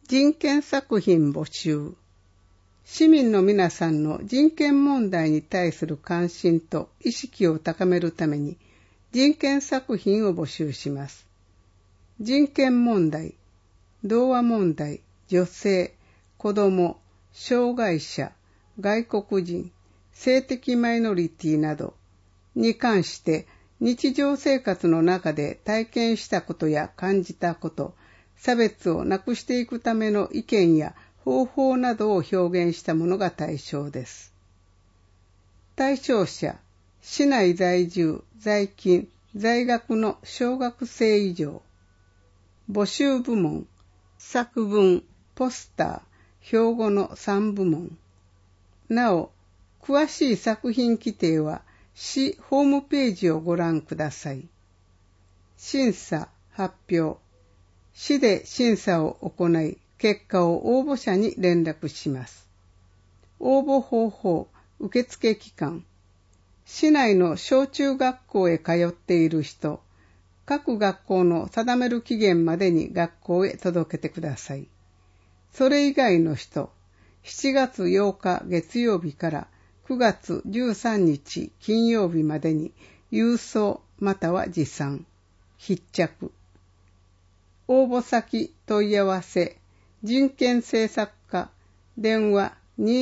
人権作品募集。市民の皆さんの人権問題に対する関心と意識を高めるために人権作品を募集します。人権問題、同和問題、女性、子ども、障害者、外国人、性的マイノリティなどに関して日常生活の中で体験したことや感じたこと、差別をなくしていくための意見や方法などを表現したものが対象です。対象者、市内在住、在勤、在学の小学生以上。募集部門、作文、ポスター、標語の3部門。なお、詳しい作品規定は市ホームページをご覧ください。審査、発表。市で審査を行い、結果を応募者に連絡します。応募方法、受付期間。市内の小中学校へ通っている人、各学校の定める期限までに学校へ届けてください。それ以外の人、7月8日月曜日から9月13日金曜日までに郵送または持参、必着。応募先問い合わせ、人権政策課、電話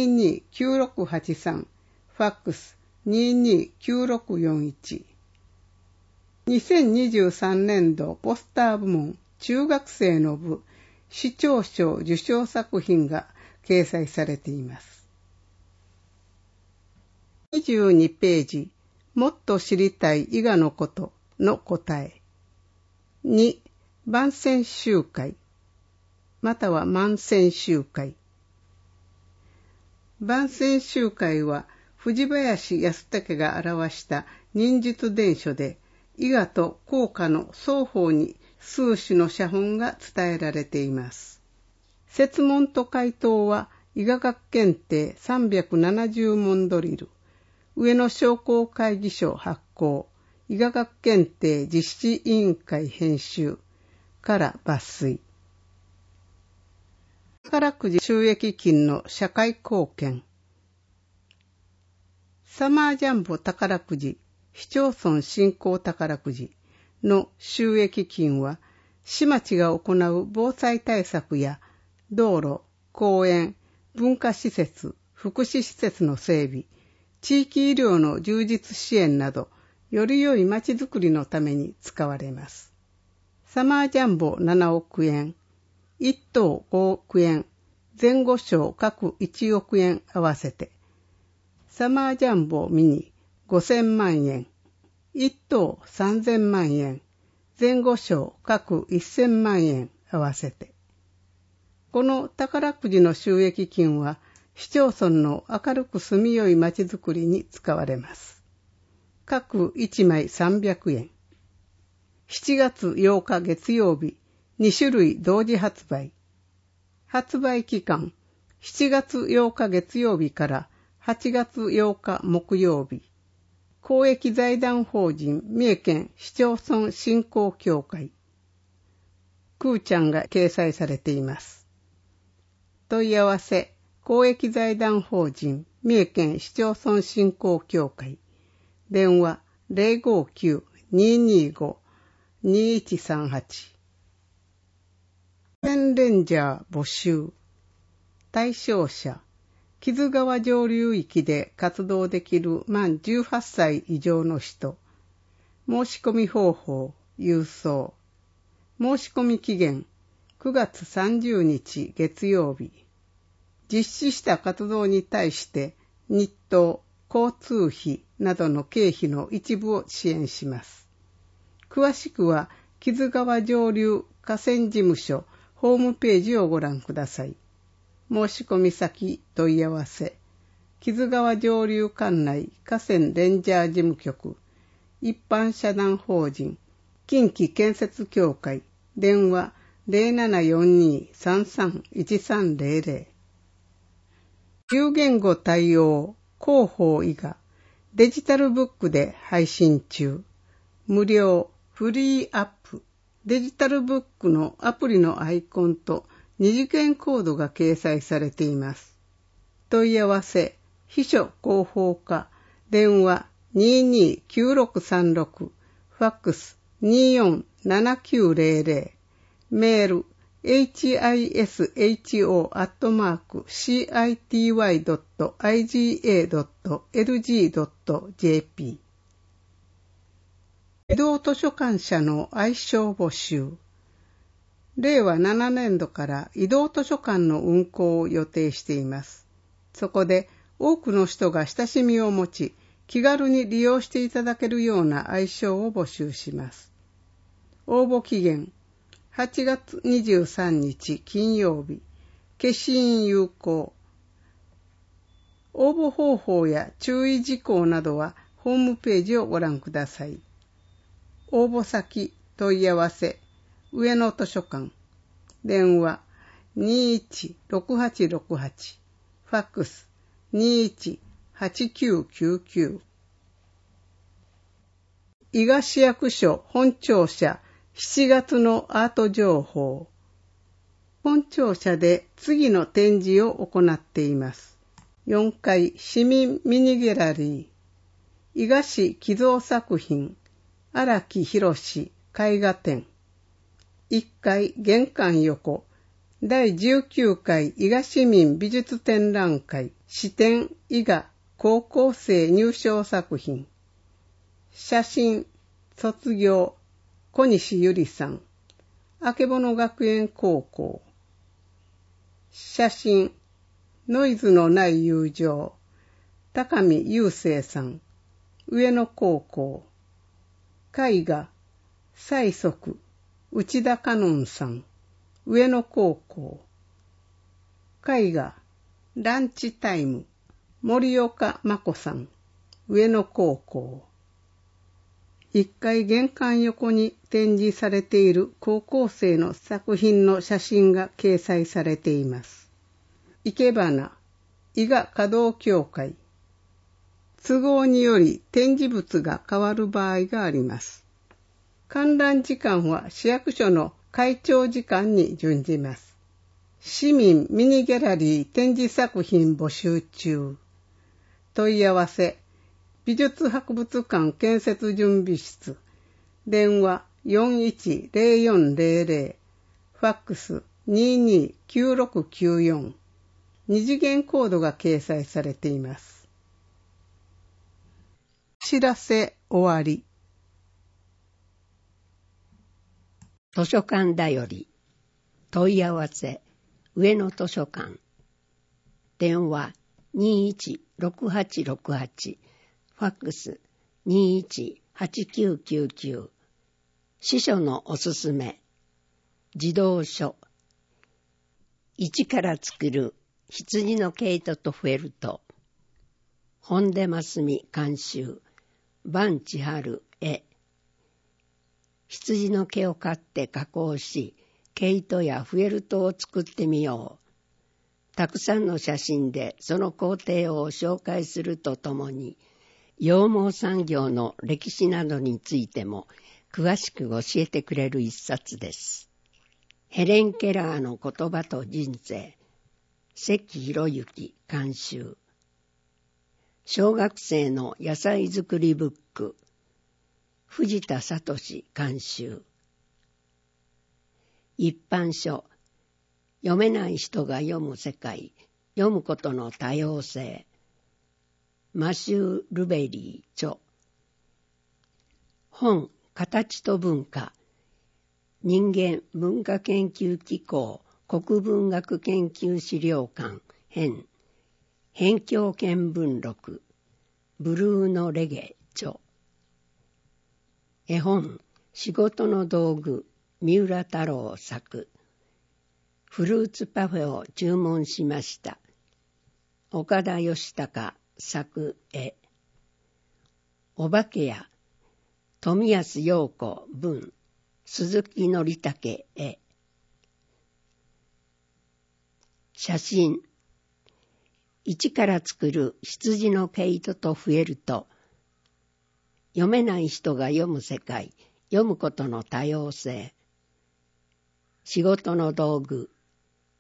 229683、ファックス229641。2023年度ポスター部門中学生の部市長賞受賞作品が掲載されています。22ページ、もっと知りたい伊賀のことの答え。2、万川集会、または万川集会。万川集会は藤林康武が表した忍術伝書で、伊賀と甲賀の双方に数種の写本が伝えられています。設問と回答は伊賀学検定370問ドリル、上野商工会議所発行、伊賀学検定実施委員会編集から抜粋。宝くじ収益金の社会貢献。サマージャンボ宝くじ、市町村振興宝くじの収益金は、市町が行う防災対策や道路、公園、文化施設、福祉施設の整備、地域医療の充実支援など、より良い町づくりのために使われます。サマージャンボ7億円、1等5億円、前後賞各1億円合わせて、サマージャンボミニ5000万円、1等3000万円、前後賞各1000万円合わせて。この宝くじの収益金は、市町村の明るく住みよい町づくりに使われます。各1枚300円。7月8日月曜日、2種類同時発売。発売期間、7月8日月曜日から8月8日木曜日。公益財団法人三重県市町村振興協会。くーちゃんが掲載されています。問い合わせ、公益財団法人三重県市町村振興協会。電話059-225-2138。ペンレンジャー募集。対象者、木津川上流域で活動できる満18歳以上の人。申し込み方法、郵送。申し込み期限、9月30日月曜日。実施した活動に対して日当、交通費などの経費の一部を支援します。詳しくは木津川上流河川事務所ホームページをご覧ください。申し込み先問い合わせ、木津川上流管内河川レンジャー事務局、一般社団法人近畿建設協会、電話0742-331300。有言語対応広報伊賀デジタルブックで配信中。無料フリーアップデジタルブックのアプリのアイコンと二次元コードが掲載されています。問い合わせ、秘書広報課、電話229636、ファックス247900、メール、hisho.city.iga.lg.jp。 移動図書館社の愛称募集。令和7年度から移動図書館の運行を予定しています。そこで多くの人が親しみを持ち、気軽に利用していただけるような愛称を募集します。応募期限8月23日金曜日、消印有効。応募方法や注意事項などはホームページをご覧ください。応募先、問い合わせ、上野図書館、電話216868、ファックス218999。伊賀市役所本庁舎7月のアート情報。本庁舎で次の展示を行っています。4階市民ミニギャラリー、伊賀市寄贈作品、荒木博士絵画展。1階玄関横、第19回伊賀市民美術展覧会、支展伊賀高校生入賞作品。写真、卒業、小西ゆりさん、あけぼの学園高校。写真、ノイズのない友情、高見雄生さん、上野高校。絵画、催促、内田香音さん、上野高校。絵画、ランチタイム、森岡真子さん、上野高校。1階玄関横に展示されている高校生の作品の写真が掲載されています。いけばな、伊賀華道協会。都合により展示物が変わる場合があります。観覧時間は市役所の会長時間に準じます。市民ミニギャラリー展示作品募集中。問い合わせ、美術博物館建設準備室、電話410400、ファックス229694、二次元コードが掲載されています。知らせ終わり。 図書館だより、問い合わせ、上野図書館、電話216868、ファックス218999、司書のおすすめ、児童書、一から作る羊の毛糸とフェルト、本出真澄監修、伴千春絵、羊の毛を刈って加工し、毛糸やフェルトを作ってみよう。たくさんの写真でその工程を紹介するとともに、羊毛産業の歴史などについても詳しく教えてくれる一冊です。ヘレン・ケラーの言葉と人生、関博之監修。小学生の野菜作りブック、藤田聡監修。一般書、読めない人が読む世界、読むことの多様性。マシュー・ルベリー著。本、形と文化。人間文化研究機構国文学研究資料館編。辺境見聞録。ブルーノ・レゲ著。絵本、仕事の道具。三浦太郎作。フルーツパフェを注文しました。岡田義孝作絵。お化けや富安陽子文、鈴木則武絵。写真、一から作る羊の毛糸とフェルト。読めない人が読む世界、読むことの多様性。仕事の道具、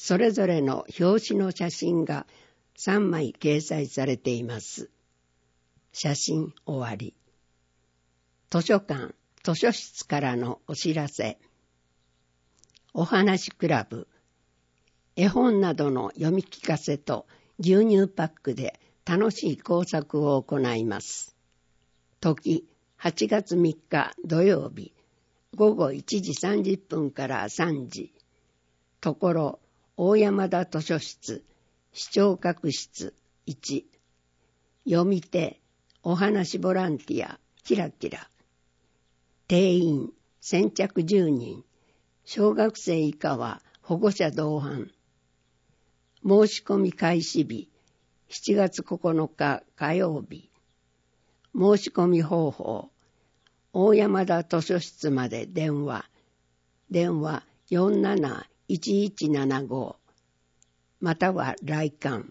それぞれの表紙の写真が3枚掲載されています。写真終わり。図書館、図書室からのお知らせ。お話クラブ。絵本などの読み聞かせと牛乳パックで楽しい工作を行います。時、8月3日土曜日、午後1時30分から3時。ところ、大山田図書室、視聴覚室1。読み手、お話ボランティア、キラキラ。定員、先着10人。小学生以下は保護者同伴。申し込み開始日、7月9日火曜日。申し込み方法、大山田図書室まで電話 471175 または来館。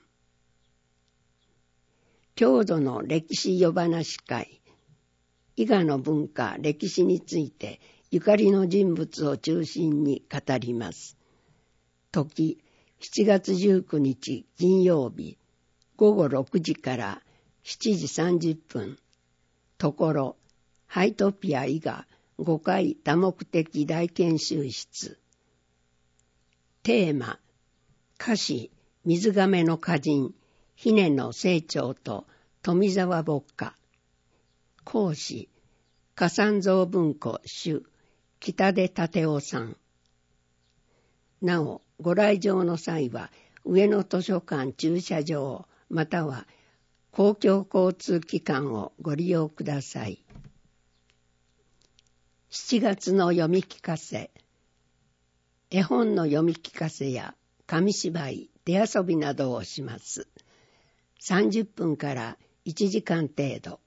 郷土の歴史夜話会、伊賀の文化、歴史についてゆかりの人物を中心に語ります。時、7月19日金曜日、午後6時から7時30分。ところ、ハイトピア伊賀5階多目的大研修室。テーマ、歌詞、水亀の歌人、姫野清張と富澤牧歌。講師、加山蔵文庫主、北出立夫さん。なお、ご来場の際は、上野図書館駐車場、または公共交通機関をご利用ください。7月の読み聞かせ。絵本の読み聞かせや紙芝居、手遊びなどをします。30分から1時間程度。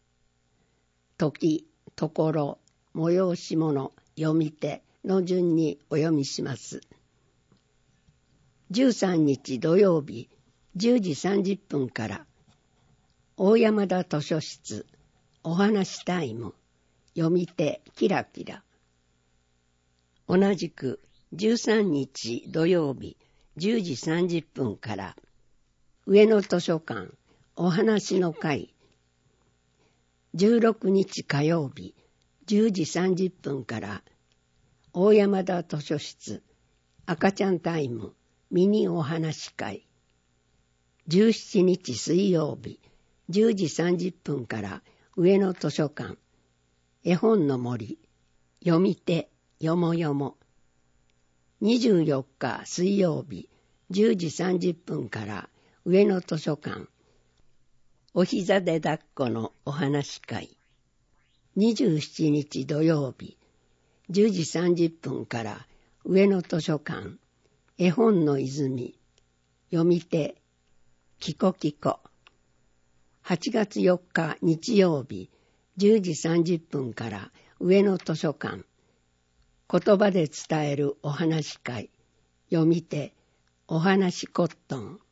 時、ところ、催し物、読み手の順にお読みします。13日土曜日10時30分から大山田図書室お話タイム読み手キラキラ。同じく13日土曜日10時30分から上野図書館お話の会。16日火曜日10時30分から大山田図書室赤ちゃんタイムミニお話会。17日水曜日10時30分から上野図書館絵本の森読み手よもよも。24日水曜日10時30分から上野図書館お膝で抱っこのお話会。27日土曜日10時30分から上野図書館絵本の泉読み手キコキコ。8月4日日曜日10時30分から上野図書館言葉で伝えるお話会読み手お話コットン。